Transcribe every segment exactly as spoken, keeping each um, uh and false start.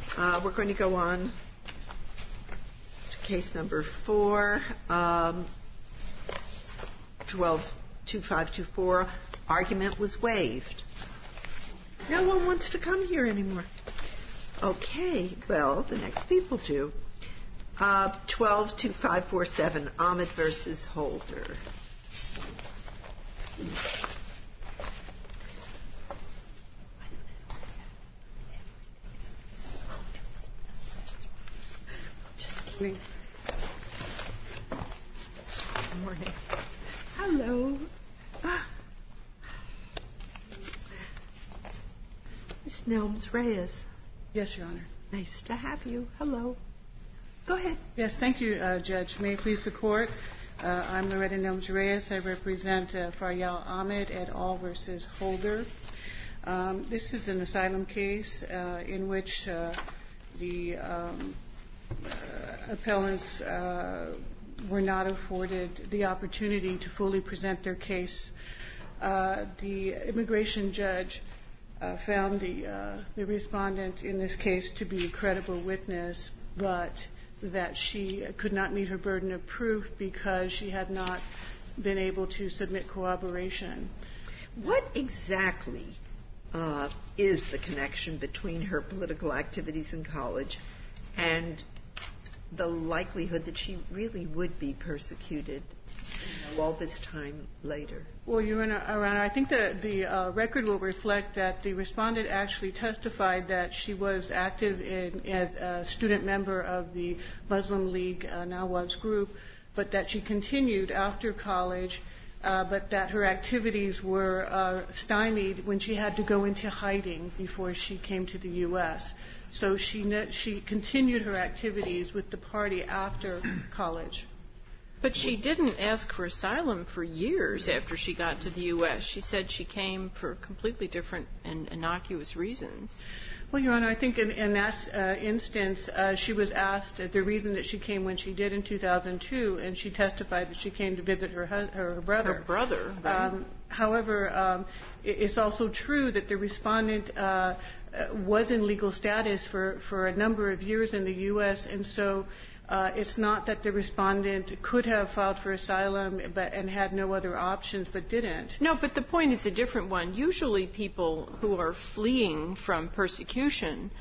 Uh, we're going to go on to case number four, um, twelve two five two four. Argument was waived. No one wants to come here anymore. Okay, well, the next people do. Uh, twelve two five four seven, Ahmed versus Holder. Good morning. Hello. Ah. Miss Nelms Reyes. Yes, Your Honor. Nice to have you. Hello. Go ahead. Yes, thank you, uh, Judge. May it please the Court. Uh, I'm Loretta Nelms Reyes. I represent uh, Faryal Ahmed et al. Versus Holder. Um, this is an asylum case uh, in which uh, the um, uh, appellants uh, were not afforded the opportunity to fully present their case. Uh, the immigration judge uh, found the, uh, the respondent in this case to be a credible witness, but that she could not meet her burden of proof because she had not been able to submit corroboration. What exactly uh, is the connection between her political activities in college and the likelihood that she really would be persecuted, you know, all this time later? Well, Your Honor, I think the, the uh, record will reflect that the respondent actually testified that she was active in, as a student member of the Muslim League uh, Nawaz group, but that she continued after college, uh, but that her activities were uh, stymied when she had to go into hiding before she came to the U S So she ne- she continued her activities with the party after college. But she didn't ask for asylum for years after she got to the U S She said she came for completely different and innocuous reasons. Well, Your Honor, I think in, in that uh, instance, uh, she was asked uh, the reason that she came when she did in two thousand two, and she testified that she came to visit her hu- her brother. Her brother, right. Um, however, um, it's also true that the respondent uh, was in legal status for, for a number of years in the U S, and so Uh, it's not that the respondent could have filed for asylum but, and had no other options but didn't. No, but the point is a different one. Usually people who are fleeing from persecution,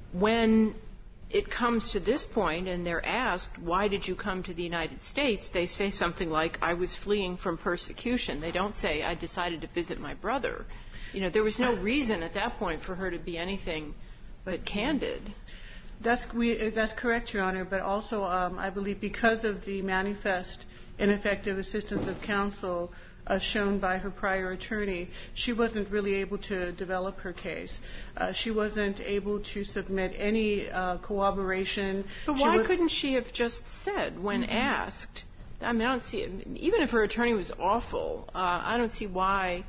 when it comes to this point and they're asked, why did you come to the United States, they say something like, I was fleeing from persecution. They don't say, I decided to visit my brother. You know, there was no reason at that point for her to be anything but candid. That's, we, that's correct, Your Honor, but also um, I believe because of the manifest ineffective assistance of counsel uh, shown by her prior attorney, she wasn't really able to develop her case. Uh, she wasn't able to submit any uh, corroboration. But she why was, couldn't she have just said when mm-hmm. asked? I mean, I don't see it. Even if her attorney was awful, uh, I don't see why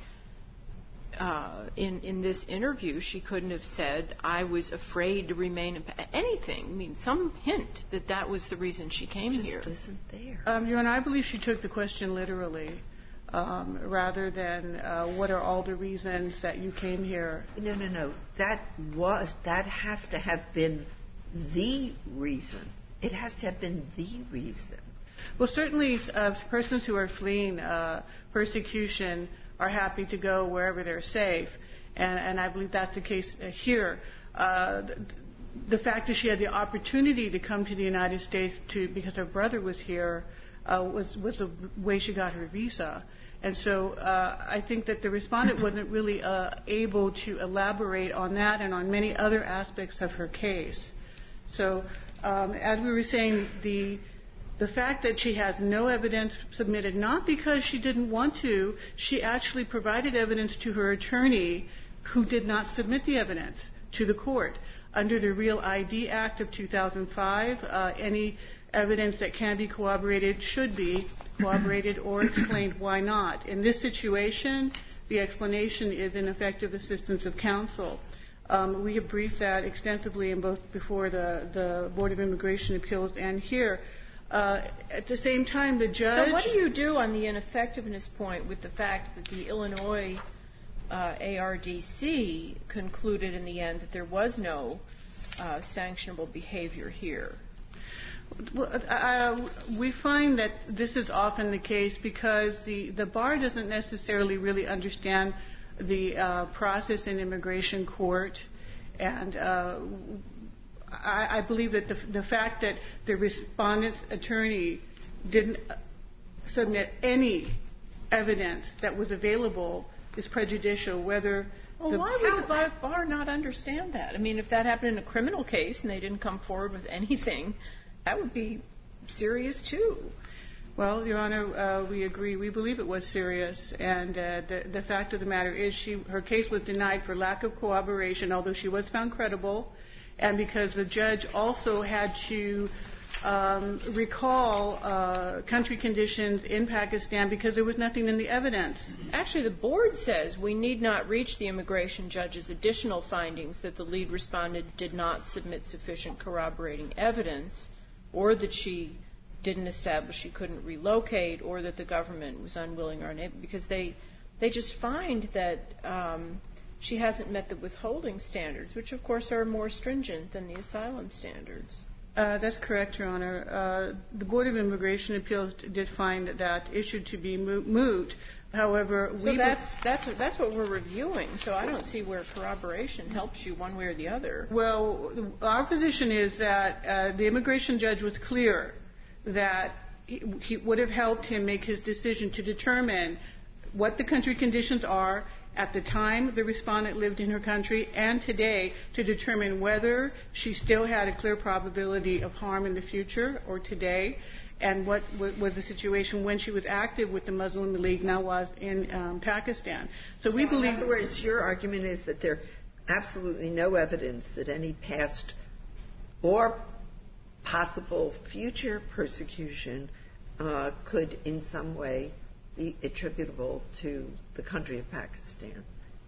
Uh, in, in this interview, she couldn't have said, I was afraid to remain in pa- anything. I mean, some hint that that was the reason she came just here. Just isn't there. Um, Your Honor, I believe she took the question literally, um, rather than uh, what are all the reasons that you came here. No, no, no. That was, that has to have been the reason. It has to have been the reason. Well, certainly uh, persons who are fleeing uh, persecution are happy to go wherever they're safe, and, and I believe that's the case uh, here. Uh, the, the fact that she had the opportunity to come to the United States to because her brother was here uh, was was the way she got her visa, and so uh, I think that the respondent wasn't really uh, able to elaborate on that and on many other aspects of her case. So, um, as we were saying, the The fact that she has no evidence submitted, not because she didn't want to, she actually provided evidence to her attorney who did not submit the evidence to the court. Under the Real I D Act of two thousand five, uh, any evidence that can be corroborated should be corroborated or explained why not. In this situation, the explanation is ineffective assistance of counsel. Um, we have briefed that extensively in both before the, the Board of Immigration Appeals and here. Uh, at the same time, the judge... So what do you do on the ineffectiveness point with the fact that the Illinois uh, A R D C concluded in the end that there was no uh, sanctionable behavior here? Well, uh, we find that this is often the case because the, the bar doesn't necessarily really understand the uh, process in immigration court. And uh, I, I believe that the, the fact that the respondent's attorney didn't submit any evidence that was available is prejudicial, whether Well, the, why would the bar not understand that? I mean, if that happened in a criminal case and they didn't come forward with anything, that would be serious, too. Well, Your Honor, uh, we agree. We believe it was serious. And uh, the, the fact of the matter is she, her case was denied for lack of corroboration, although she was found credible, and because the judge also had to um, recall uh, country conditions in Pakistan because there was nothing in the evidence. Actually, the board says we need not reach the immigration judge's additional findings that the lead respondent did not submit sufficient corroborating evidence, or that she didn't establish she couldn't relocate, or that the government was unwilling or unable, because they they just find that um, she hasn't met the withholding standards, which of course are more stringent than the asylum standards. Uh, that's correct, Your Honor. Uh, the Board of Immigration Appeals did find that issue to be moot. However, so we that's that's that's what we're reviewing. So I don't see where corroboration helps you one way or the other. Well, our position is that uh, the immigration judge was clear that he, he would have helped him make his decision to determine what the country conditions are at the time the respondent lived in her country and today, to determine whether she still had a clear probability of harm in the future or today, and what was the situation when she was active with the Muslim League Nawaz in um, Pakistan. So, so we believe... In other words, your argument is that there's absolutely no evidence that any past or possible future persecution uh, could in some way be attributable to the country of Pakistan.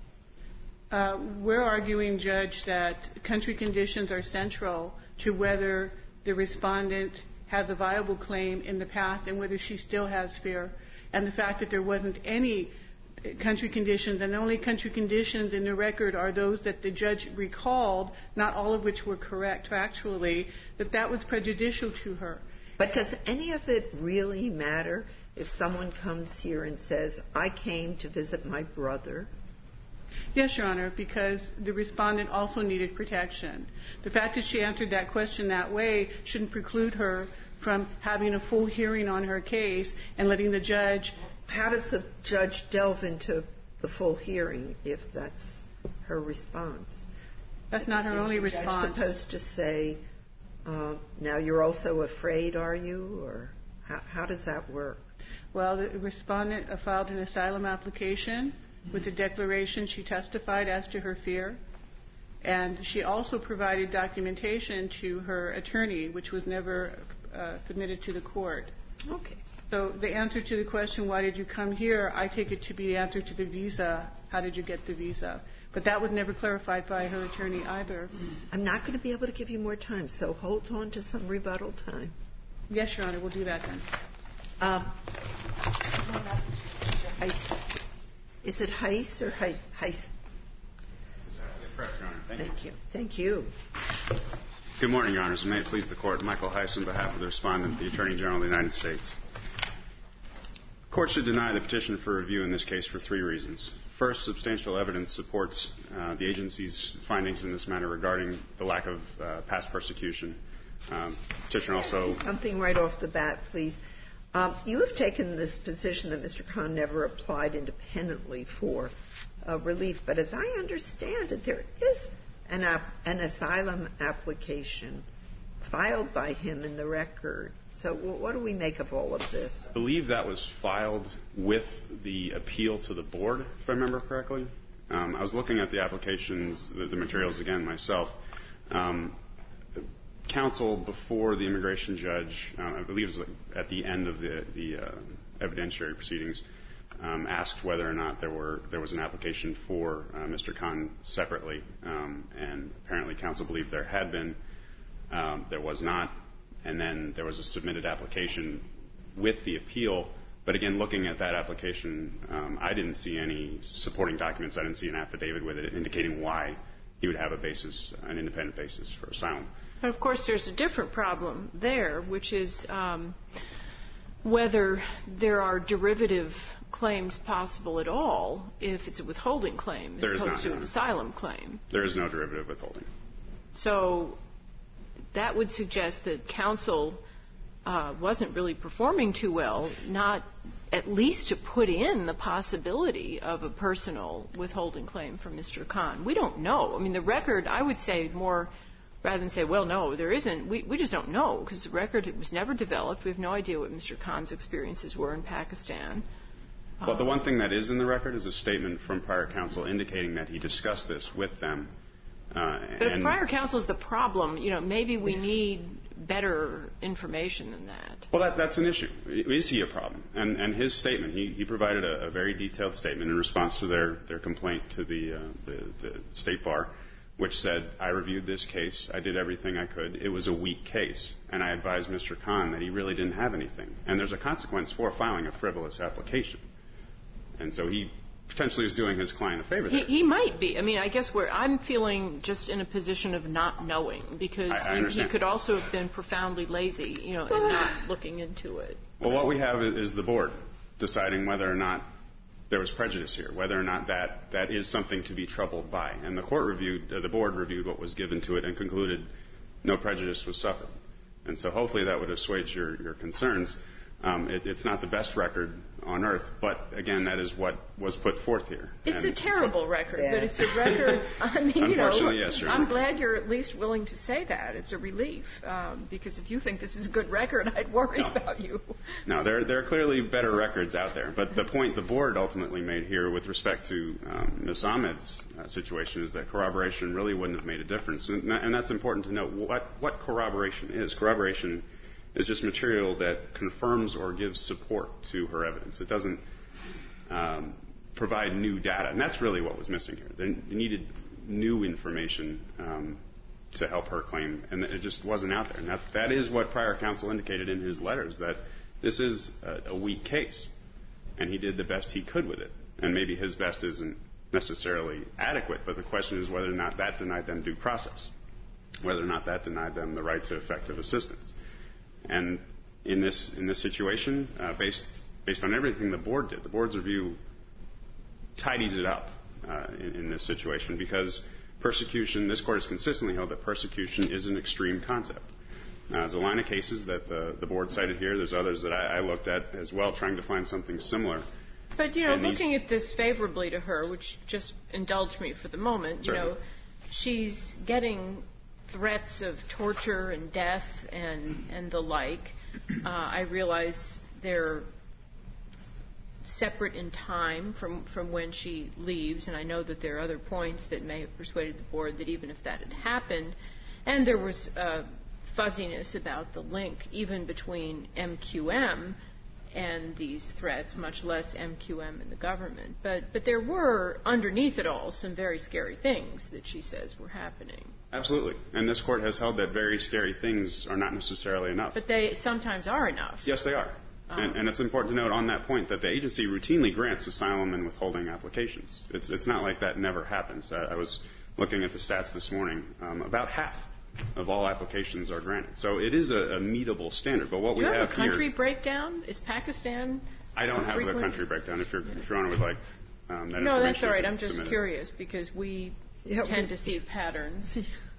Uh, we're arguing, Judge, that country conditions are central to whether the respondent has a viable claim in the past and whether she still has fear. And the fact that there wasn't any country conditions, and the only country conditions in the record are those that the judge recalled, not all of which were correct factually, that that was prejudicial to her. But does any of it really matter if someone comes here and says, I came to visit my brother? Yes, Your Honor, because the respondent also needed protection. The fact that she answered that question that way shouldn't preclude her from having a full hearing on her case and letting the judge... How does the judge delve into the full hearing if that's her response? That's not her Is only the response. Judge supposed to say, uh, now you're also afraid, are you? Or how, how does that work? Well, the respondent filed an asylum application. With the declaration, she testified as to her fear. And she also provided documentation to her attorney, which was never uh, submitted to the court. Okay. So the answer to the question, why did you come here, I take it to be the answer to the visa. How did you get the visa? But that was never clarified by her attorney either. I'm not going to be able to give you more time, so hold on to some rebuttal time. Yes, Your Honor, we'll do that then. Um, is it Heiss or Heiss? Exactly correct, Your Honor. Thank, Thank you. you. Thank you. Good morning, Your Honors, and may it please the Court. Michael Heiss on behalf of the respondent, the Attorney General of the United States. The Court should deny the petition for review in this case for three reasons. First, substantial evidence supports uh, the agency's findings in this matter regarding the lack of uh, past persecution. Um, petitioner also... Something right off the bat, please. Um, you have taken this position that Mister Khan never applied independently for uh, relief, but as I understand it, there is an, ap- an asylum application filed by him in the record. So what do we make of all of this? I believe that was filed with the appeal to the board, if I remember correctly. Um, I was looking at the applications, the, the materials again myself. Um, counsel before the immigration judge, uh, I believe it was at the end of the, the uh, evidentiary proceedings, um, asked whether or not there were there was an application for uh, Mister Khan separately, um, and apparently counsel believed there had been. Um, there was not. And then there was a submitted application with the appeal. But again, looking at that application, um, I didn't see any supporting documents. I didn't see an affidavit with it indicating why he would have a basis, an independent basis for asylum. But of course, there's a different problem there, which is um, whether there are derivative claims possible at all if it's a withholding claim as There is opposed not, to Your an Honor. asylum claim. There is no derivative withholding. So that would suggest that counsel uh, wasn't really performing too well, not at least to put in the possibility of a personal withholding claim for Mister Khan. We don't know. I mean, the record, I would say more, rather than say, well, no, there isn't, we, we just don't know, because the record it was never developed. We have no idea what Mister Khan's experiences were in Pakistan. Well, the one thing that is in the record is a statement from prior counsel indicating that he discussed this with them. Uh, But if and prior counsel is the problem, you know, maybe we need better information than that. Well, that, that's an issue. Is he a problem? And, and his statement, he, he provided a, a very detailed statement in response to their, their complaint to the, uh, the, the State Bar, which said, I reviewed this case, I did everything I could, it was a weak case, and I advised Mister Khan that he really didn't have anything. And there's a consequence for filing a frivolous application. And so he potentially is doing his client a favor there. He, he might be. I mean, I guess where I'm feeling just in a position of not knowing, because I, I he, he understand. could also have been profoundly lazy, you know, and not looking into it. Well, what we have is, is the board deciding whether or not there was prejudice here, whether or not that, that is something to be troubled by. And the court reviewed, uh, the board reviewed what was given to it and concluded no prejudice was suffered. And so hopefully that would assuage your, your concerns. Um, it, it's not the best record on earth, but again, that is what was put forth here. It's And a terrible record, Yeah. but it's a record. I mean, you know, Unfortunately, yes, Your I'm Honor. glad you're at least willing to say that. It's a relief, um, because if you think this is a good record, I'd worry No. about you. No, there, there are clearly better records out there. But the point the board ultimately made here with respect to um, Miz Ahmed's uh, situation is that corroboration really wouldn't have made a difference. And, and that's important to note what, what corroboration is. Corroboration is just material that confirms or gives support to her evidence. It doesn't um, provide new data. And that's really what was missing here. They needed new information um, to help her claim, and it just wasn't out there. And that, that is what prior counsel indicated in his letters, that this is a, a weak case, and he did the best he could with it. And maybe his best isn't necessarily adequate, but the question is whether or not that denied them due process, whether or not that denied them the right to effective assistance. And in this in this situation, uh, based based on everything the board did, the board's review tidies it up uh, in, in this situation, because persecution, this court has consistently held that persecution is an extreme concept. Now, there's a line of cases that the, the board cited here. There's others that I, I looked at as well, trying to find something similar. But, you know, And these- looking at this favorably to her, which just indulge me for the moment, you Certainly. know, she's getting threats of torture and death and, and the like. Uh, I realize they're separate in time from, from when she leaves, and I know that there are other points that may have persuaded the board that even if that had happened, and there was uh, fuzziness about the link even between M Q M and these threats, much less M Q M and the government. But but there were, underneath it all, some very scary things that she says were happening. Absolutely. And this court has held that very scary things are not necessarily enough. But they sometimes are enough. Yes, they are. Um, And, and it's important to note on that point that the agency routinely grants asylum and withholding applications. It's, it's not like that never happens. I, I was looking at the stats this morning. Um, about half of all applications are granted. So it is a, a meetable standard. But what Do we you have have a country here, breakdown? Is Pakistan I don't have frequent? the country breakdown. If, you're, if Your Honor would like um, that No, information, that's all right. you can I'm just submit it. curious because we Yeah, tend we- to see patterns.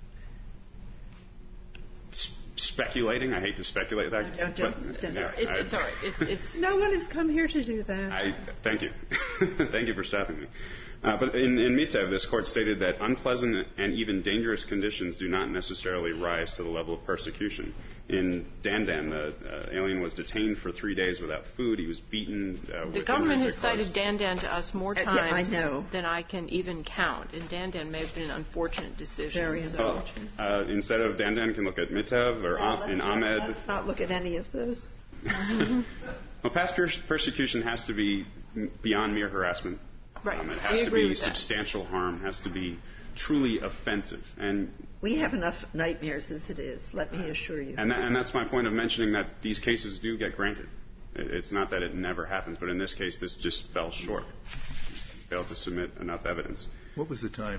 S- Speculating, I hate to speculate that. Don't- don't- but, don't. yeah, It's, I- it's all right. It's, it's No one has come here to do that. I thank you. Thank you for stopping me. Uh, but in, in Mitev, this court stated that unpleasant and even dangerous conditions do not necessarily rise to the level of persecution. In Dandan, the uh, alien was detained for three days without food. He was beaten. Uh, The with government has injuries that cited caused- Dandan to us more Uh, yeah, I times know. than I can even count, and Dandan may have been an unfortunate decision. Very so. Well, uh, instead of Dandan, can look at Mitev or No, Am- let's in not- Ahmed. Let's not look at any of those. Well, past per- persecution has to be m- beyond mere harassment. Right. Um, it We has to agree be with that. substantial harm. Has to be truly offensive. And We have enough nightmares as it is, let me assure you. And, that, and that's my point of mentioning that these cases do get granted. It, it's not that it never happens, but in this case, this just fell short. Failed to submit enough evidence. What was the time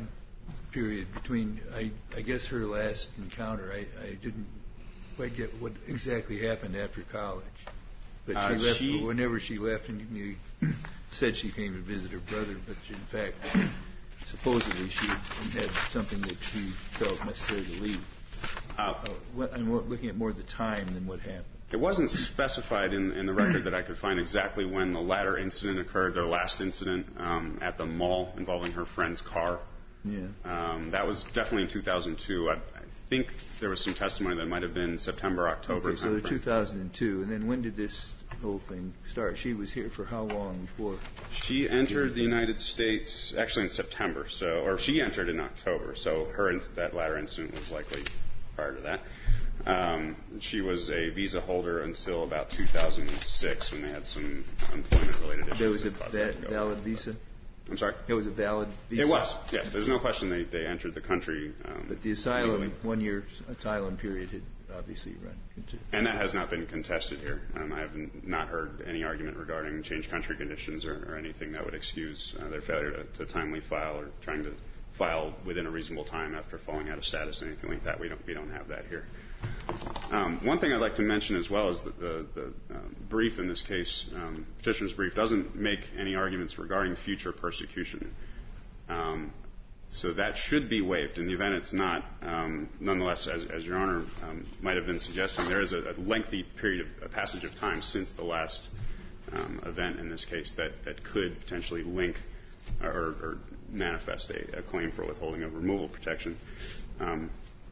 period between, I, I guess, her last encounter. I, I didn't quite get what exactly happened after college. But uh, she left, she, whenever she left, and you said she came to visit her brother, but she, in fact, supposedly she had something that she felt necessary to leave. Uh, uh, what, I'm looking at more the time than what happened. It wasn't specified in, in the record that I could find exactly when the latter incident occurred, their last incident um, at the mall involving her friend's car. Yeah. Um, that was definitely in two thousand two. I, I think there was some testimony that might have been September, October. Okay, so two thousand two. And then when did this whole thing start? She was here for how long before? She entered the United States actually in September, so or she entered in October. So her that latter incident was likely prior to that. Um, she was a visa holder until about two thousand six when they had some employment-related issues. There was a va- valid visa? I'm sorry? It was a valid visa? It was, yes. There's no question they, they entered the country. Um, but the asylum, one-year asylum period had obviously run. And that has not been contested here. Um, I have not heard any argument regarding changed country conditions or, or anything that would excuse uh, their failure to, to timely file or trying to file within a reasonable time after falling out of status, anything like that. We don't, we don't have that here. Um, one thing I'd like to mention as well is that the, the uh, brief in this case, um, petitioner's brief, doesn't make any arguments regarding future persecution. Um, so that should be waived. In the event it's not, um, nonetheless, as, as Your Honor um, might have been suggesting, there is a, a lengthy period of a passage of time since the last um, event in this case that, that could potentially link or, or manifest a, a claim for withholding of removal protection. Um,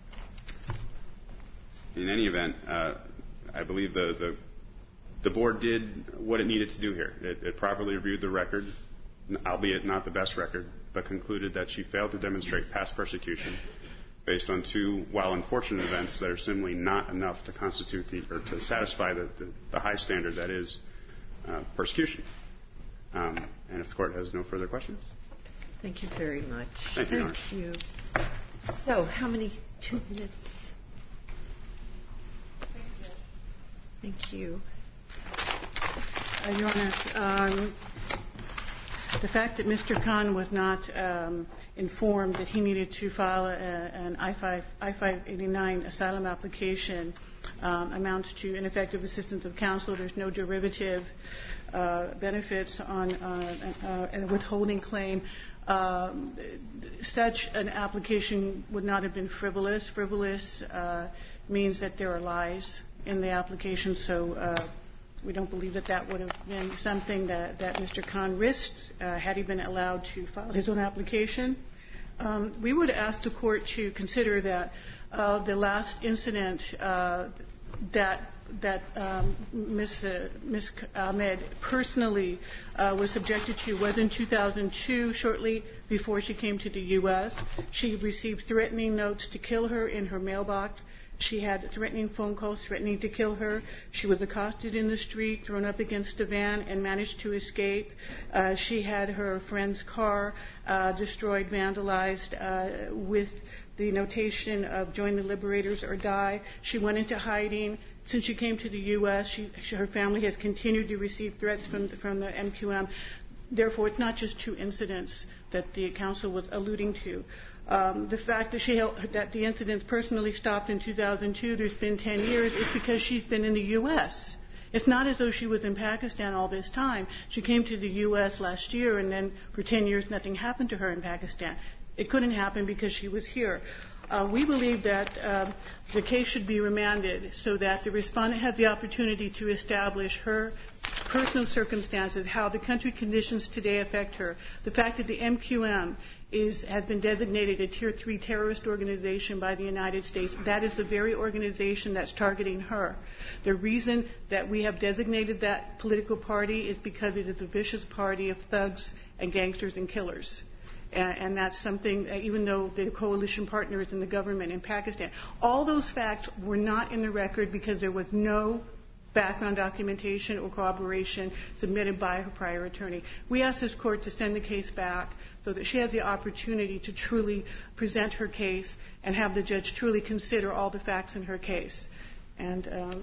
In any event, uh, I believe the, the the board did what it needed to do here. It, it properly reviewed the record, albeit not the best record, but concluded that she failed to demonstrate past persecution based on two, while unfortunate events that are simply not enough to constitute the, or to satisfy the, the, the high standard that is uh, persecution. Um, and if the court has no further questions. Thank you very much. Thank you, Your Honor. Thank you. So, how many? Two minutes. Thank you. Uh, Your Honor, um, the fact that Mister Khan was not um, informed that he needed to file a, an I five eighty-nine asylum application um, amounts to ineffective assistance of counsel. There's no derivative uh, benefits on uh, uh, a withholding claim. Um, such an application would not have been frivolous. Frivolous uh, means that there are lies in the application, so uh, we don't believe that that would have been something that, that Mister Khan risked uh, had he been allowed to file his own application. Um, we would ask the court to consider that uh, the last incident uh, that that um, Miz Uh, Miz Ahmed personally uh, was subjected to was in two thousand two, shortly before she came to the U S. She received threatening notes to kill her in her mailbox. She had threatening phone calls threatening to kill her. She was accosted in the street, thrown up against a van, and managed to escape. Uh, she had her friend's car uh, destroyed, vandalized, uh, with the notation of join the liberators or die. She went into hiding. Since she came to the U S, she, she, her family has continued to receive threats from, from the M Q M. Therefore, it's not just two incidents that the council was alluding to. Um, the fact that, she held, that the incidents personally stopped in two thousand two, there's been ten years, is because she's been in the U S. It's not as though she was in Pakistan all this time. She came to the U S last year, and then for ten years nothing happened to her in Pakistan. It couldn't happen because she was here. Uh, we believe that uh, the case should be remanded so that the respondent has the opportunity to establish her personal circumstances, how the country conditions today affect her. The fact that the M Q M is, has been designated a Tier three terrorist organization by the United States, that is the very organization that's targeting her. The reason that we have designated that political party is because it is a vicious party of thugs and gangsters and killers. And, and that's something, uh, even though the coalition partner is in the government in Pakistan. All those facts were not in the record because there was no background documentation or corroboration submitted by her prior attorney. We ask this court to send the case back so that she has the opportunity to truly present her case and have the judge truly consider all the facts in her case. And, um,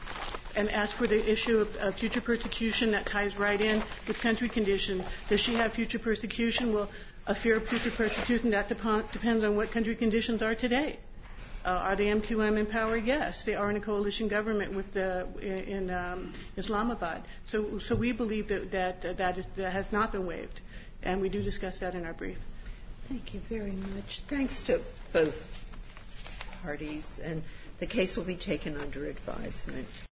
and ask for the issue of, of future persecution that ties right in with country condition. Does she have future persecution? Well, a fear of future persecution, that dep- depends on what country conditions are today. Uh, are the M Q M in power? Yes. They are in a coalition government with the, in um, Islamabad. So, so we believe that that, uh, that, is, that has not been waived, and we do discuss that in our brief. Thank you very much. Thanks to both parties, and the case will be taken under advisement.